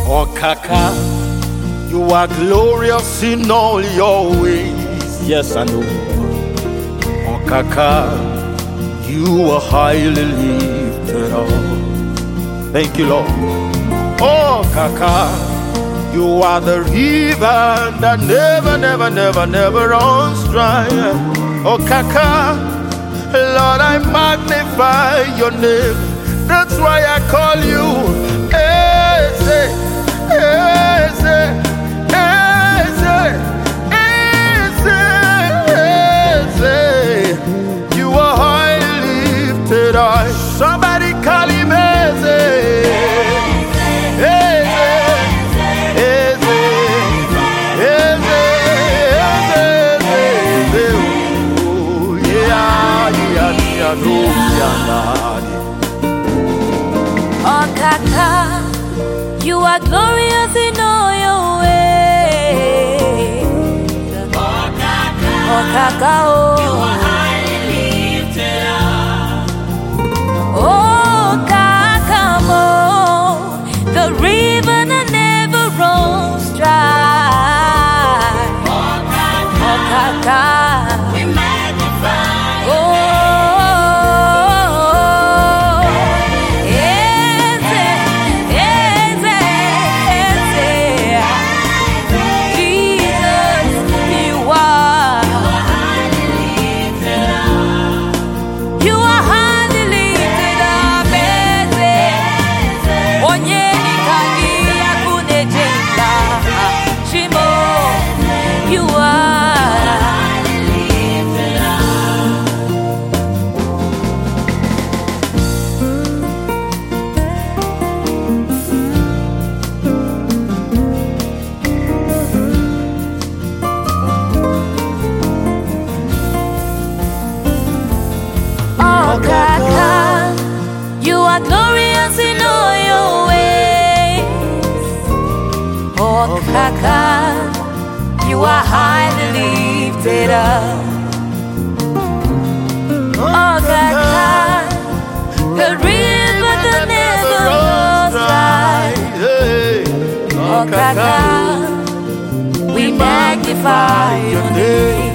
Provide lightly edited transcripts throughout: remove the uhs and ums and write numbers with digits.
Oh Kaka, you are glorious in all your ways. Yes, I know. Oh Kaka, you are highly lifted up. Thank you, Lord. Oh Kaka, you are the river that never runs dry. Oh Kaka, Lord, I magnify your name. That's why I call you Eze, Eze, Eze, Eze, Eze. You are highly lifted high. Somebody call him Eze, Eze, Eze, Eze, Eze, Eze. Oh yeah, yeah, Oh Kaka, you are glorious in all your ways. Oh Kaka, oh, you are highly lifted up. Oh Kaka, oh, the river that never runs dry. Oh Kaka, we magnify. Oh. Oh Kaka, you are glorious in all your ways. Oh Kaka, you are highly lifted up. Oh Kaka, the river that never runs dry. Oh Kaka, we magnify your name.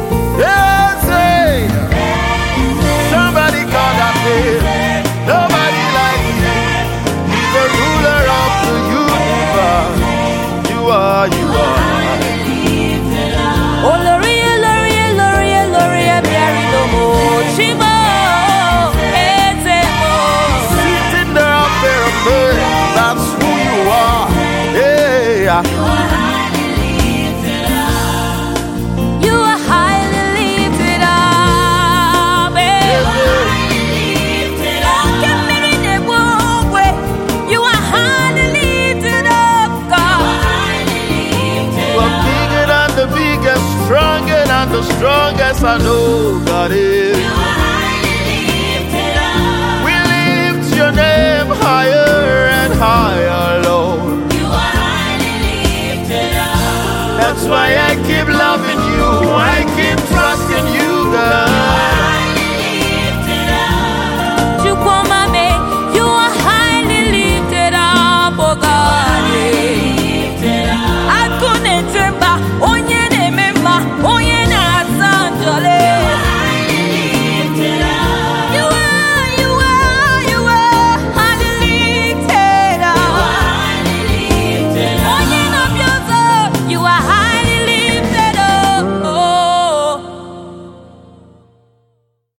Somebody call that name. Nobody like you. He's the ruler of the universe. You are. Oh Loria, Loria, Loria, Loria, Mary Lomo, Chimo, Ezemo. Sitting there up there, that's who you are. Yeah. You are highly lifted up. You are highly lifted up, God. You are bigger than the biggest, stronger than the strongest. I know God is.